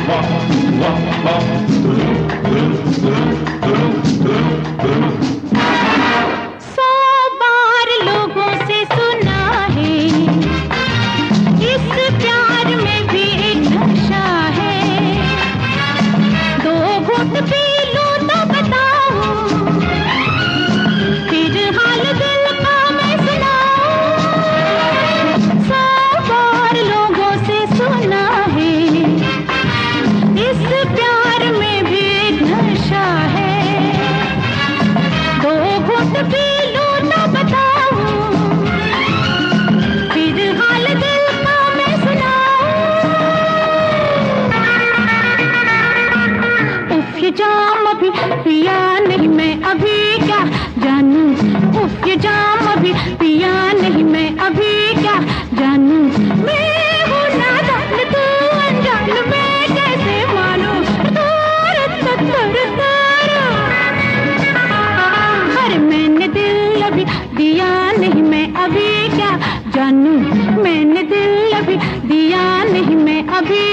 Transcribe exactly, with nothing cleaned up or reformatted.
सौ बार लोगों से सुना है, इस प्यार में भी एक नशा है। दो घूंट पी लूं तो बताऊं, फिर हाल दिल का मैं सुनाऊं। सौ बार लोगों से सुना है, इस प्यार में भी एक नशा है। दो घूंट पी लूं तो बताऊं, फिर हाल दिल का मैं सुनाऊं। उफ ये जाम अभी पिया नहीं मैं, अभी क्या जानूं। उफ ये जाम अभी पिया नहीं मैं, अभी क्या जानूं। मैं हूँ नादान तू अनजान, मैं कैसे मानूं। तार तार तार, अरे मैंने दिल अभी दिया नहीं मैं, अभी क्या जानूं। मैंने दिल अभी दिया नहीं मैं, अभी